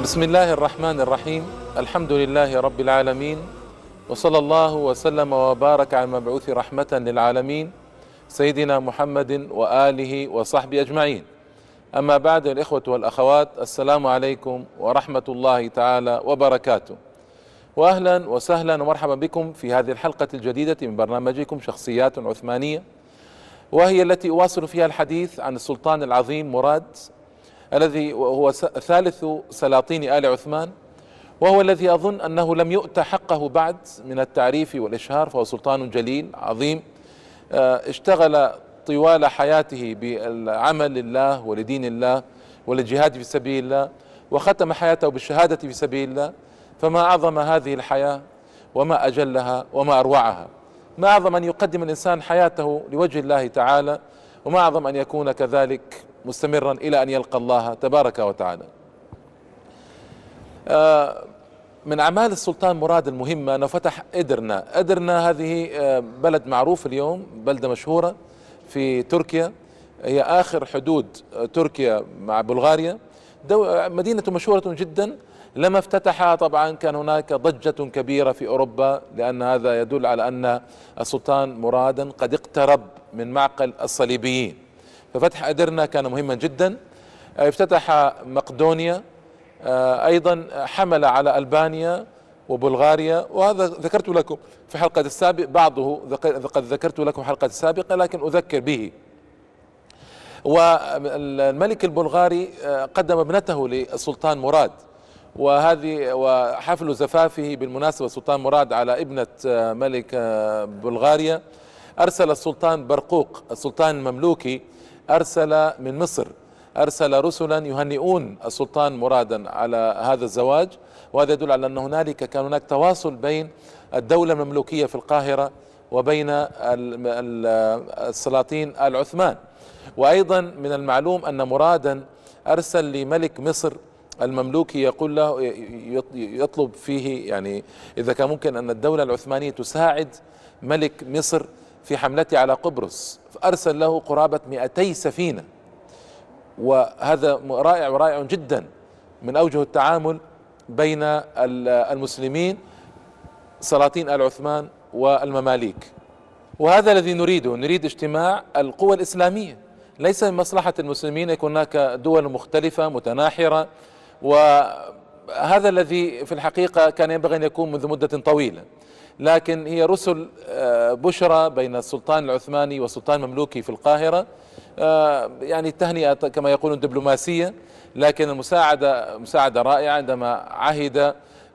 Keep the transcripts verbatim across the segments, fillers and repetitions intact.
بسم الله الرحمن الرحيم. الحمد لله رب العالمين، وصلى الله وسلم وبارك على المبعوث رحمة للعالمين سيدنا محمد وآله وصحبه أجمعين. أما بعد، الإخوة والأخوات، السلام عليكم ورحمة الله تعالى وبركاته، وأهلا وسهلا ومرحبا بكم في هذه الحلقة الجديدة من برنامجكم شخصيات عثمانية، وهي التي أواصل فيها الحديث عن السلطان العظيم مراد، الذي هو ثالث سلاطين آل عثمان، وهو الذي أظن أنه لم يؤت حقه بعد من التعريف والإشهار. فهو سلطان جليل عظيم، اشتغل طوال حياته بالعمل لله ولدين الله وللجهاد في سبيل الله، وختم حياته بالشهادة في سبيل الله. فما أعظم هذه الحياة وما أجلها وما أروعها، ما أعظم أن يقدم الإنسان حياته لوجه الله تعالى، وما أعظم أن يكون كذلك مستمرا إلى أن يلقى الله تبارك وتعالى. من أعمال السلطان مراد المهمة أنه فتح إدرنا. إدرنا هذه بلد معروف اليوم، بلدة مشهورة في تركيا، هي آخر حدود تركيا مع بلغاريا، مدينة مشهورة جدا. لما افتتحها طبعا كان هناك ضجة كبيرة في أوروبا، لأن هذا يدل على أن السلطان مرادا قد اقترب من معقل الصليبيين. ففتح أدرنا كان مهما جدا. افتتح مقدونيا، أيضا حمل على ألبانيا وبلغاريا، وهذا ذكرت لكم في حلقة السابق، بعضه قد ذكرت لكم حلقة السابقة لكن أذكر به. والملك البلغاري قدم ابنته للسلطان مراد، وهذه وحفل زفافه بالمناسبة السلطان مراد على ابنة ملك بلغاريا. أرسل السلطان برقوق السلطان المملوكي، أرسل من مصر أرسل رسلا يهنئون السلطان مرادا على هذا الزواج، وهذا يدل على أن هنالك كان هناك تواصل بين الدولة المملوكية في القاهرة وبين السلاطين آل عثمان. وأيضا من المعلوم أن مرادا أرسل لملك مصر المملوكي يقول له، يطلب فيه يعني إذا كان ممكن أن الدولة العثمانية تساعد ملك مصر في حملته على قبرص، فأرسل له قرابة مئتي سفينة. وهذا رائع ورائع جدا من أوجه التعامل بين المسلمين سلاطين آل عثمان والمماليك. وهذا الذي نريده، نريد اجتماع القوى الإسلامية. ليس من مصلحة المسلمين يكون هناك دول مختلفة متناحرة، وهذا الذي في الحقيقة كان ينبغي أن يكون منذ مدة طويلة. لكن هي رسل بشرى بين السلطان العثماني والسلطان المملوكي في القاهرة، يعني التهنئة كما يقولون دبلوماسية، لكن المساعدة مساعدة رائعة. عندما عهد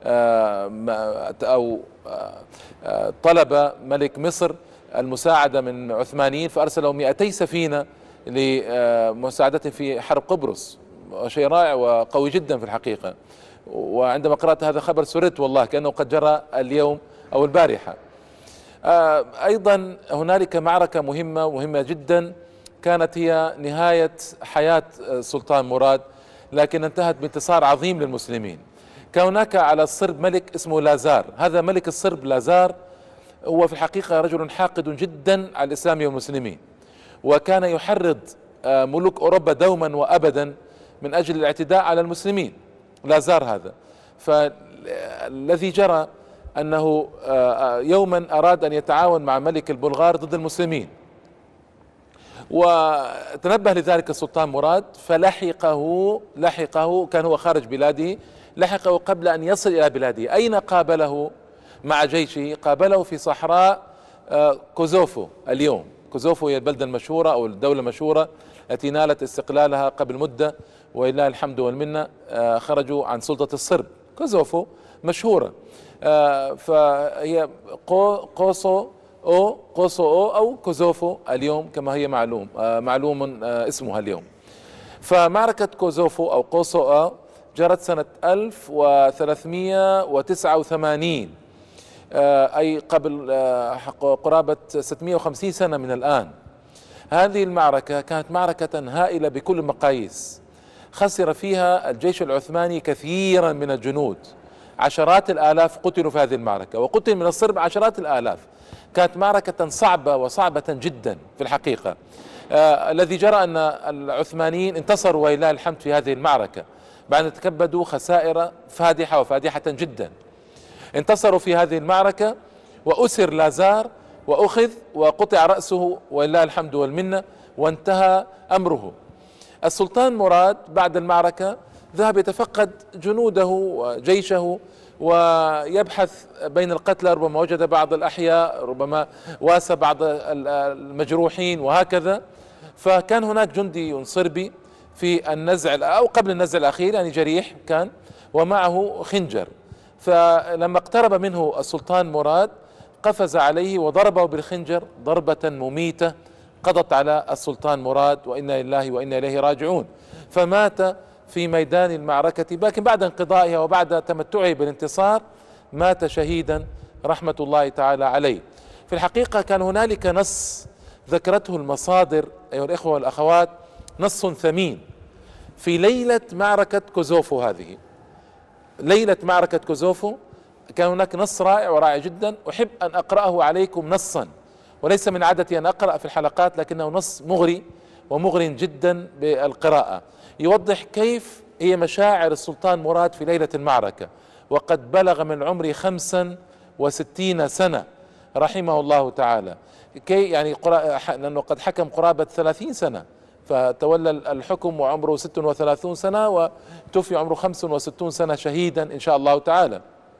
أو طلب ملك مصر المساعدة من عثمانيين، فأرسلوا مئتي سفينة لمساعدته في حرب قبرص، شيء رائع وقوي جدا في الحقيقة. وعندما قرأت هذا الخبر سررت والله كأنه قد جرى اليوم أو البارحة. أيضا هنالك معركة مهمة مهمة جدا كانت هي نهاية حياة السلطان مراد، لكن انتهت بانتصار عظيم للمسلمين. كان هناك على الصرب ملك اسمه لازار. هذا ملك الصرب لازار هو في الحقيقة رجل حاقد جدا على الإسلام والمسلمين، وكان يحرض ملوك أوروبا دوما وأبدا من أجل الاعتداء على المسلمين لازار هذا. فالذي جرى أنه يوما أراد أن يتعاون مع ملك البلغار ضد المسلمين، وتنبه لذلك السلطان مراد فلحقه لحقه كان هو خارج بلاده، لحقه قبل أن يصل إلى بلاده. أين قابله مع جيشه؟ قابله في صحراء كوزوفو. اليوم كوزوفو هي البلدة المشهورة أو الدولة المشهورة التي نالت استقلالها قبل مدة، ولله الحمد والمنة. خرجوا عن سلطة الصرب. كوزوفو مشهورة، فهي قوسو أو قوسو أو أو كوزوفو اليوم كما هي معلوم معلوم اسمها اليوم. فمعركة كوزوفو أو قوسو أو جرت سنة ألف وثلاثمئة وتسعة وثمانين، أي قبل قرابة ستمئة وخمسين سنة من الآن. هذه المعركة كانت معركة هائلة بكل المقاييس، خسر فيها الجيش العثماني كثيرا من الجنود، عشرات الآلاف قتلوا في هذه المعركة، وقتل من الصرب عشرات الآلاف. كانت معركة صعبة وصعبة جدا في الحقيقة. آه الذي جرى أن العثمانيين انتصروا ولله الحمد في هذه المعركة، بعد أن تكبدوا خسائر فادحة وفادحة جدا. انتصروا في هذه المعركة، وأسر لازار وأخذ وقطع رأسه ولله الحمد والمنة، وانتهى أمره. السلطان مراد بعد المعركة ذهب يتفقد جنوده وجيشه ويبحث بين القتلى، ربما وجد بعض الأحياء، ربما واسى بعض المجروحين وهكذا. فكان هناك جندي صربي في النزع أو قبل النزع الأخير، يعني جريح كان، ومعه خنجر. فلما اقترب منه السلطان مراد قفز عليه وضربه بالخنجر ضربة مميتة قضت على السلطان مراد، وإنا لله وإنا إليه راجعون. فمات في ميدان المعركة، لكن بعد انقضائها وبعد تمتعه بالانتصار مات شهيدا رحمة الله تعالى عليه. في الحقيقة كان هنالك نص ذكرته المصادر أيها الإخوة والأخوات، نص ثمين في ليلة معركة كوزوفو. هذه ليلة معركة كوزوفو كان هناك نص رائع ورائع جدا، أحب أن أقرأه عليكم نصا، وليس من عادتي أن أقرأ في الحلقات، لكنه نص مغري ومغري جدا بالقراءة، يوضح كيف هي مشاعر السلطان مراد في ليلة المعركة، وقد بلغ من عمره خمسا وستين سنة رحمه الله تعالى. كي يعني لأنه قد حكم قرابة ثلاثين سنة، فتولى الحكم وعمره ست وثلاثون سنة، وتوفي عمره خمس وستون سنة شهيدا إن شاء الله تعالى.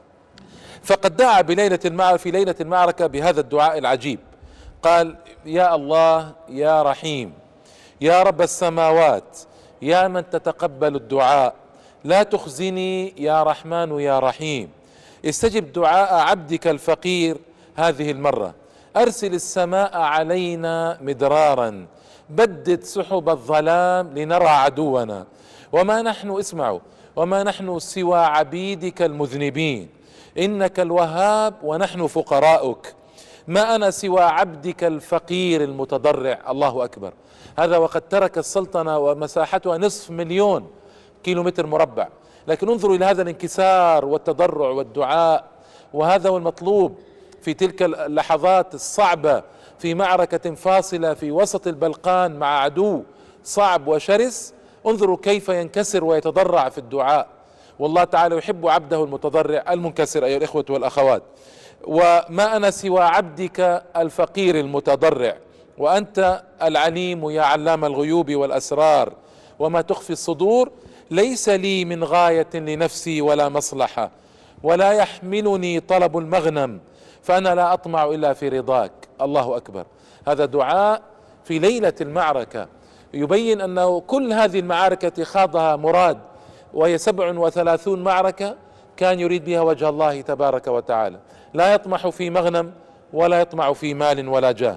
فقد دعا بليلة المعركة في ليلة المعركة بهذا الدعاء العجيب، قال: يا الله يا رحيم يا رب السماوات يا من تتقبل الدعاء، لا تخزني يا رحمن يا رحيم، استجب دعاء عبدك الفقير هذه المرة، أرسل السماء علينا مدرارا، بدد سحب الظلام لنرى عدونا، وما نحن اسمعوا وما نحن سوى عبيدك المذنبين، إنك الوهاب ونحن فقراؤك، ما أنا سوى عبدك الفقير المتضرع. الله أكبر. هذا وقد ترك السلطنة ومساحتها نصف مليون كيلومتر مربع، لكن انظروا إلى هذا الانكسار والتضرع والدعاء، وهذا هو المطلوب في تلك اللحظات الصعبة في معركة فاصلة في وسط البلقان مع عدو صعب وشرس. انظروا كيف ينكسر ويتضرع في الدعاء، والله تعالى يحب عبده المتضرع المنكسر أيها الإخوة والأخوات. وما أنا سوى عبدك الفقير المتضرع، وأنت العليم يا علام الغيوب والأسرار، وما تخفي الصدور، ليس لي من غاية لنفسي ولا مصلحة، ولا يحملني طلب المغنم، فأنا لا أطمع إلا في رضاك. الله أكبر. هذا دعاء في ليلة المعركة يبين أنه كل هذه المعارك التي خاضها مراد، وهي سبع وثلاثون معركة، كان يريد بها وجه الله تبارك وتعالى، لا يطمح في مغنم ولا يطمع في مال ولا جاه.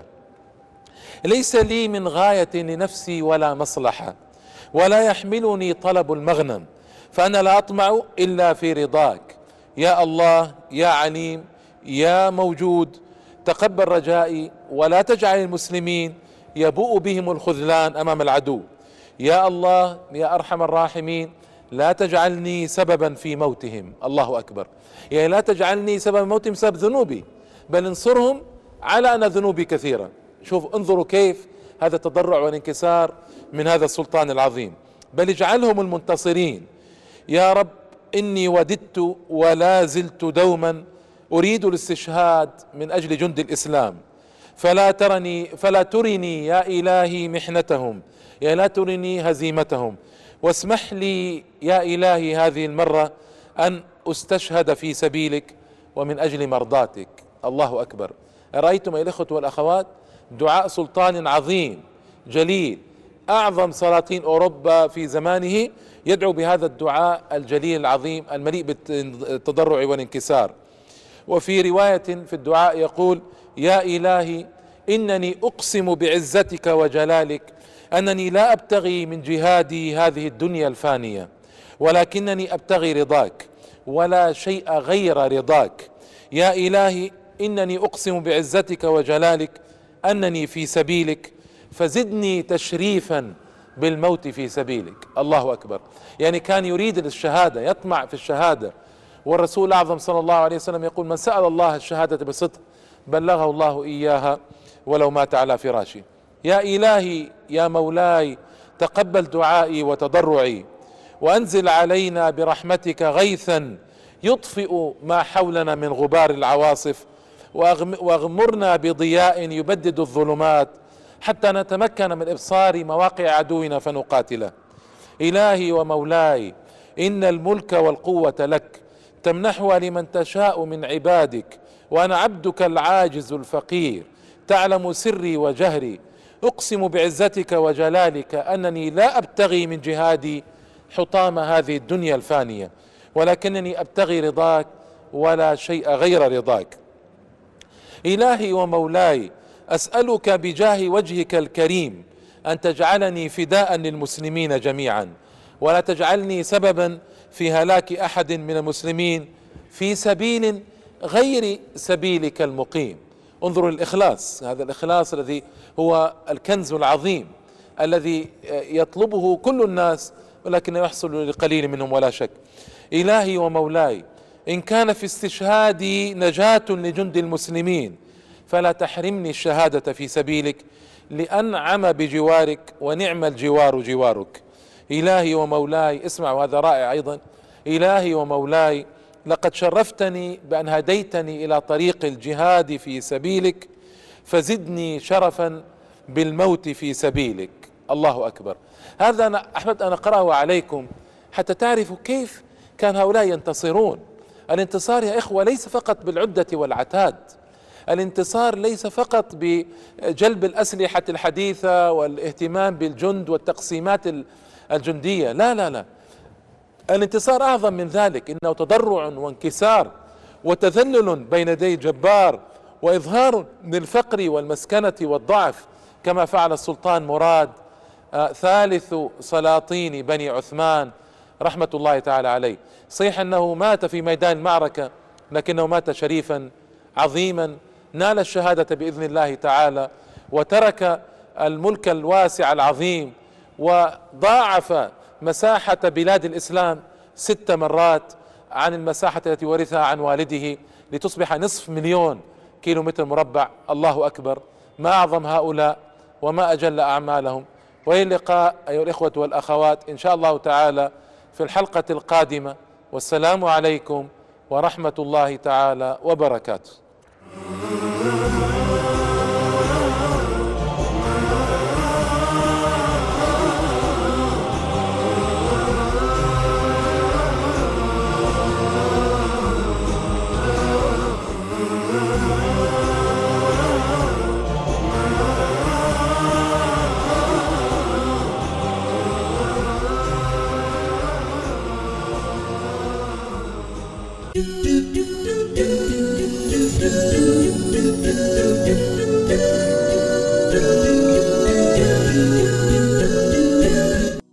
ليس لي من غاية لنفسي ولا مصلحة، ولا يحملني طلب المغنم، فأنا لا أطمع إلا في رضاك. يا الله يا عليم يا موجود، تقبل رجائي ولا تجعل المسلمين يبوء بهم الخذلان أمام العدو. يا الله يا أرحم الراحمين، لا تجعلني سببا في موتهم. الله أكبر. يعني لا تجعلني سبب موتهم بسبب ذنوبي، بل انصرهم على أن ذنوبي كثيرة. شوف انظروا كيف هذا التضرع والانكسار من هذا السلطان العظيم، بل اجعلهم المنتصرين. يا رب إني وددت ولا زلت دوما أريد الاستشهاد من أجل جند الإسلام، فلا ترني فلا ترني يا إلهي محنتهم، يا لا ترني هزيمتهم، واسمح لي يا إلهي هذه المرة أن أستشهد في سبيلك ومن أجل مرضاتك. الله أكبر. رأيتم أيها الإخوة والأخوات دعاء سلطان عظيم جليل، أعظم سلاطين أوروبا في زمانه يدعو بهذا الدعاء الجليل العظيم المليء بالتضرع والانكسار. وفي رواية في الدعاء يقول: يا إلهي إنني أقسم بعزتك وجلالك أنني لا أبتغي من جهادي هذه الدنيا الفانية، ولكنني أبتغي رضاك ولا شيء غير رضاك. يا إلهي إنني أقسم بعزتك وجلالك أنني في سبيلك، فزدني تشريفا بالموت في سبيلك. الله أكبر. يعني كان يريد الشهادة، يطمع في الشهادة، والرسول الأعظم صلى الله عليه وسلم يقول: من سأل الله الشهادة بصدق بلغه الله إياها ولو مات على فراشه. يا إلهي يا مولاي تقبل دعائي وتضرعي، وأنزل علينا برحمتك غيثا يطفئ ما حولنا من غبار العواصف، واغمرنا بضياء يبدد الظلمات حتى نتمكن من إبصار مواقع عدونا فنقاتله. إلهي ومولاي، إن الملك والقوة لك، تمنحها لمن تشاء من عبادك، وأنا عبدك العاجز الفقير، تعلم سري وجهري. أقسم بعزتك وجلالك أنني لا أبتغي من جهادي حطام هذه الدنيا الفانية، ولكنني أبتغي رضاك ولا شيء غير رضاك. إلهي ومولاي، أسألك بجاه وجهك الكريم أن تجعلني فداء للمسلمين جميعا، ولا تجعلني سببا في هلاك أحد من المسلمين في سبيل غير سبيلك المقيم. انظروا الإخلاص، هذا الإخلاص الذي هو الكنز العظيم الذي يطلبه كل الناس ولكن يحصل لقليل منهم ولا شك. إلهي ومولاي، إن كان في استشهادي نجاة لجند المسلمين فلا تحرمني الشهادة في سبيلك، لأنعم بجوارك ونعم الجوار جوارك. إلهي ومولاي، اسمعوا هذا رائع أيضا. إلهي ومولاي، لقد شرفتني بأن هديتني إلى طريق الجهاد في سبيلك، فزدني شرفا بالموت في سبيلك. الله أكبر. هذا أنا أحمد أن أقرأه عليكم حتى تعرفوا كيف كان هؤلاء ينتصرون. الانتصار يا إخوة ليس فقط بالعدة والعتاد، الانتصار ليس فقط بجلب الأسلحة الحديثة والاهتمام بالجند والتقسيمات الجندية، لا لا لا، الانتصار أعظم من ذلك، إنه تضرع وانكسار وتذلل بين يدي جبار، وإظهار للفقر والمسكنة والضعف، كما فعل السلطان مراد آه ثالث سلاطين بني عثمان رحمة الله تعالى عليه. صحيح أنه مات في ميدان المعركة، لكنه مات شريفا عظيما، نال الشهادة بإذن الله تعالى، وترك الملك الواسع العظيم، وضاعف مساحة بلاد الإسلام ست مرات عن المساحة التي ورثها عن والده، لتصبح نصف مليون كيلو متر مربع. الله أكبر، ما أعظم هؤلاء وما أجل أعمالهم. وإلى اللقاء أيها الإخوة والأخوات إن شاء الله تعالى في الحلقة القادمة، والسلام عليكم ورحمة الله تعالى وبركاته. do do do